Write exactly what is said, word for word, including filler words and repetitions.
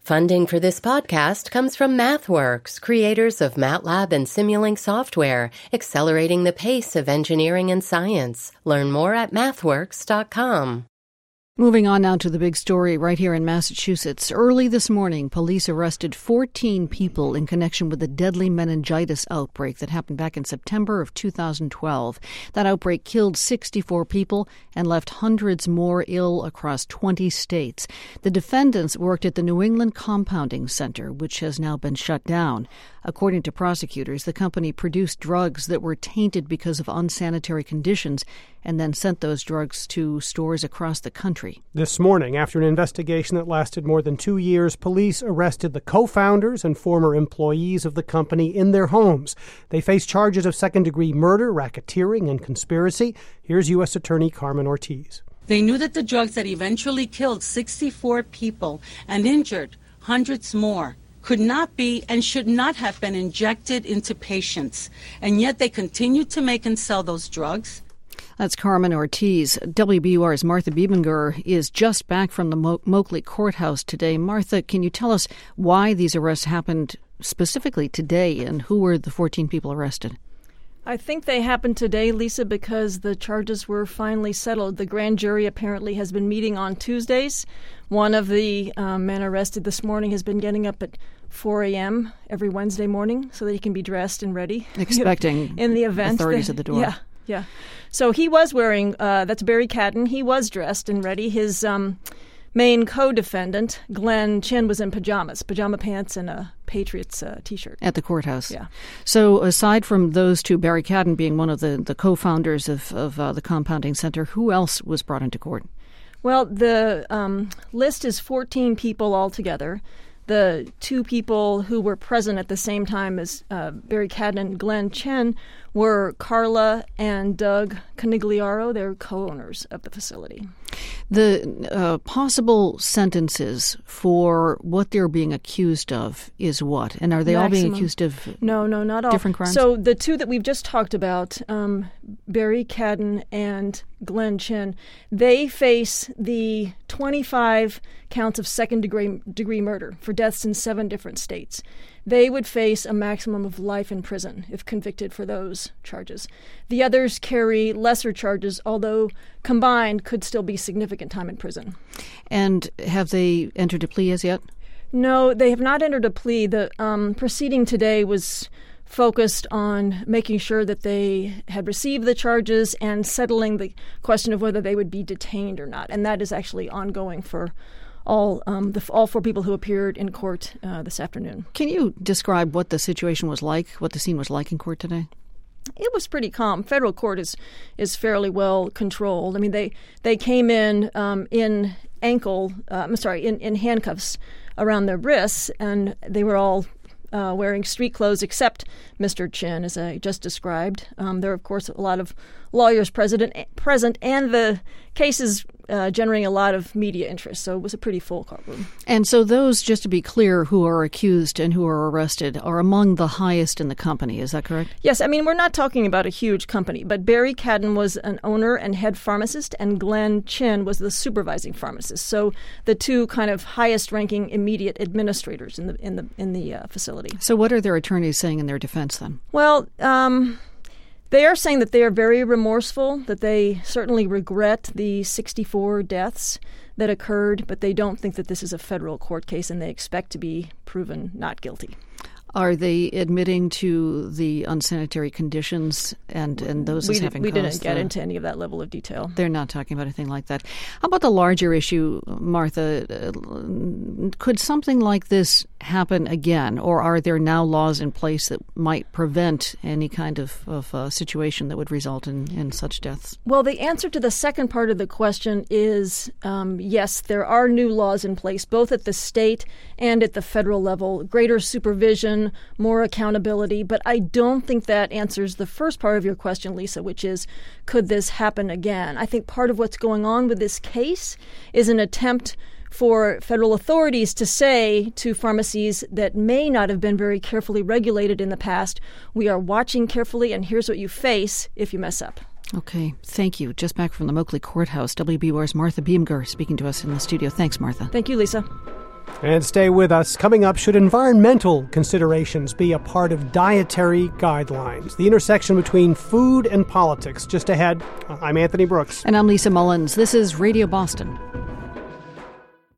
Funding for this podcast comes from MathWorks, creators of MATLAB and Simulink software, accelerating the pace of engineering and science. Learn more at mathworks dot com. Moving on now to the big story right here in Massachusetts. Early this morning, police arrested fourteen people in connection with a deadly meningitis outbreak that happened back in September of two thousand twelve. That outbreak killed sixty-four people and left hundreds more ill across twenty states. The defendants worked at the New England Compounding Center, which has now been shut down. According to prosecutors, the company produced drugs that were tainted because of unsanitary conditions and then sent those drugs to stores across the country. This morning, after an investigation that lasted more than two years, police arrested the co-founders and former employees of the company in their homes. They face charges of second-degree murder, racketeering, and conspiracy. Here's U S Attorney Carmen Ortiz. They knew that the drugs that eventually killed sixty-four people and injured hundreds more could not be and should not have been injected into patients. And yet they continued to make and sell those drugs. That's Carmen Ortiz. W B U R's Martha Biebinger is just back from the Mo- Moakley Courthouse today. Martha, can you tell us why these arrests happened specifically today and who were the fourteen people arrested? I think they happened today, Lisa, because the charges were finally settled. The grand jury apparently has been meeting on Tuesdays. One of the um, men arrested this morning has been getting up at four a.m. every Wednesday morning so that he can be dressed and ready. Expecting in the event authorities that, at the door. Yeah, yeah. So he was wearing, uh, that's Barry Cadden, he was dressed and ready. His um, main co-defendant, Glenn Chin, was in pajamas, pajama pants and a Patriots uh, T-shirt. At the courthouse. Yeah. So aside from those two, Barry Cadden being one of the, the co-founders of, of uh, the Compounding Center, who else was brought into court? Well, the um, list is fourteen people altogether. The two people who were present at the same time as uh, Barry Cadden and Glenn Chen were Carla and Doug Canigliaro. They're co-owners of the facility. The uh, possible sentences for what they're being accused of is what? And are they Maximum. all being accused of no, no, not all. different crimes? So the two that we've just talked about, um, Barry Cadden and Glenn Chin, they face the twenty-five counts of second-degree degree murder for deaths in seven different states. They would face a maximum of life in prison if convicted for those charges. The others carry lesser charges, although combined could still be significant time in prison. And have they entered a plea as yet? No, they have not entered a plea. The um, proceeding today was focused on making sure that they had received the charges and settling the question of whether they would be detained or not. And that is actually ongoing for all um, the all four people who appeared in court uh, this afternoon. Can you describe what the situation was like, what the scene was like in court today? It was pretty calm. Federal court is is fairly well controlled. I mean, they they came in um, in ankle, uh, I'm sorry, in, in handcuffs around their wrists, and they were all Uh, wearing street clothes, except Mister Chin, as I just described. Um, there are, of course, a lot of lawyers present, present and the case is uh, generating a lot of media interest, so it was a pretty full courtroom. And so those, just to be clear, who are accused and who are arrested are among the highest in the company, is that correct? Yes, I mean, we're not talking about a huge company, but Barry Cadden was an owner and head pharmacist, and Glenn Chin was the supervising pharmacist, so the two kind of highest-ranking immediate administrators in the in the in the uh, facility. So what are their attorneys saying in their defense then? Well, um, they are saying that they are very remorseful, that they certainly regret the sixty-four deaths that occurred, but they don't think that this is a federal court case and they expect to be proven not guilty. Are they admitting to the unsanitary conditions and, and those we as did, having we caused didn't get the, into any of that level of detail. They're not talking about anything like that. How about the larger issue, Martha? Uh, could something like this happen again, or are there now laws in place that might prevent any kind of, of uh, situation that would result in, in such deaths? Well, the answer to the second part of the question is um, yes, there are new laws in place, both at the state and at the federal level, greater supervision, more accountability. But I don't think that answers the first part of your question, Lisa, which is, could this happen again? I think part of what's going on with this case is an attempt for federal authorities to say to pharmacies that may not have been very carefully regulated in the past, we are watching carefully and here's what you face if you mess up. Okay, thank you. Just back from the Moakley Courthouse, W B U R's Martha Biebinger speaking to us in the studio. Thanks, Martha. Thank you, Lisa. And stay with us. Coming up, should environmental considerations be a part of dietary guidelines? The intersection between food and politics. Just ahead, I'm Anthony Brooks. And I'm Lisa Mullins. This is Radio Boston.